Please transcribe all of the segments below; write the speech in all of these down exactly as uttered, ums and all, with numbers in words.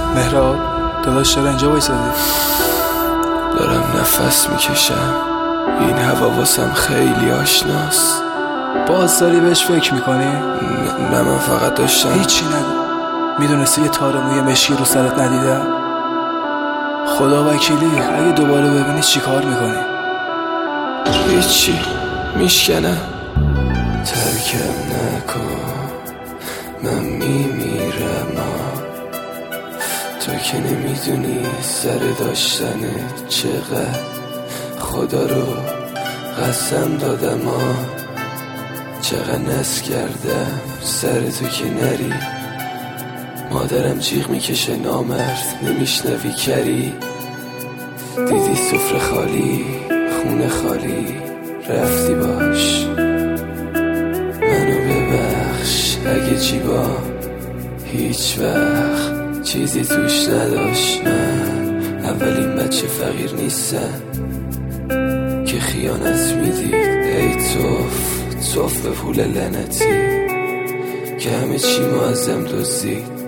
مهراب داداش چرا اینجا وایسادی؟ دارم نفس میکشم، این هوا واسم خیلی آشناست. باز داری بهش فکر میکنی؟ نه, نه من فقط داشتم. هیچی نگو. میدونستی یه تار موی مشکی رو سرت ندیدم؟ خدا وکیلی اگه دوباره ببینی چی کار میکنی؟ هیچی، میشکنم. ترکم نکن، من میمیرم. تو که نمیدونی سر داشتن چقدر خدا رو قسم دادم. ها چقدر نس کردم سر تو که نری. مادرم جیغ میکشه نامرد نمیشنوی کری. دیدی سفره خالی خونه خالی رفتی باش. منو ببخش اگه جیبا هیچ وقت چیزی توش نداشت. من اولین بچه فقیر نیستم که خیانت میدید. ای توف توف به پول لعنتی که همه چی ما ازم دزدید.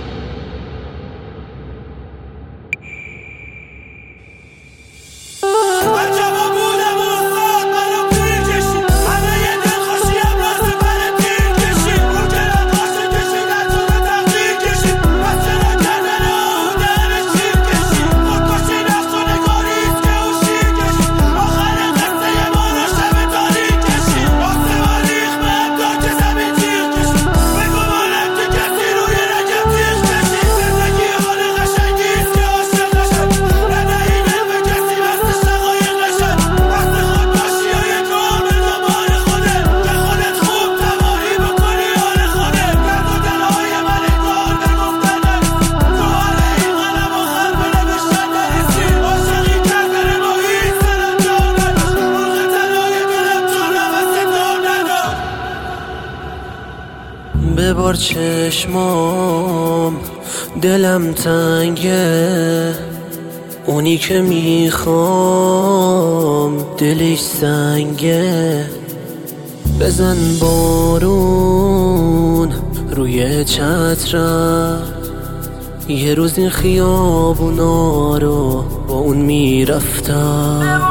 ببار چشمام دلم تنگه. اونی که میخوام دلش سنگه. بزن بارون روی چترم. یه روز این خیابونا رو با اون میرفتم.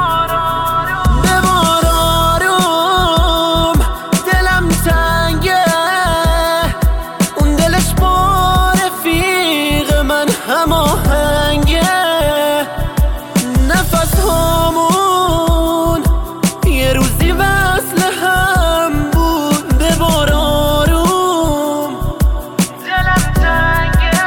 نفس هامون یه روزی وصل هم بود. ببار آروم دلم تنگه.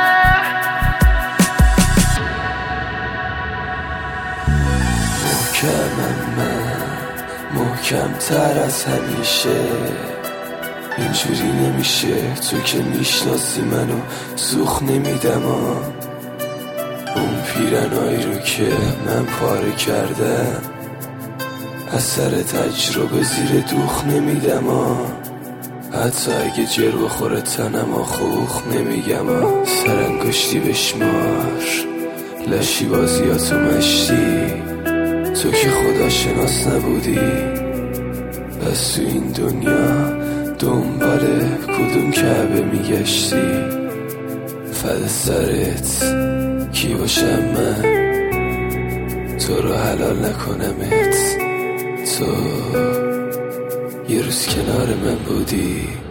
محکمم من محکم تر از همیشه. اینجوری نمیشه تو که میشناسی منو سوخ نمیدم. اون پیرنایی رو که من پاره کردم از سر تجربه زیر دوخ نمیدم. حتی اگه جر بخوره تنم خوخ نمیگم. سرانگشتی بشمار لشی بازیاتو مشتی. تو که خدا شناس نبودی پس تو این دنیا دنبال کدوم کعبه میگشتی. فد سرت کی باشم من تو رو حلال نکنمت. تو یه روز کنار من بودی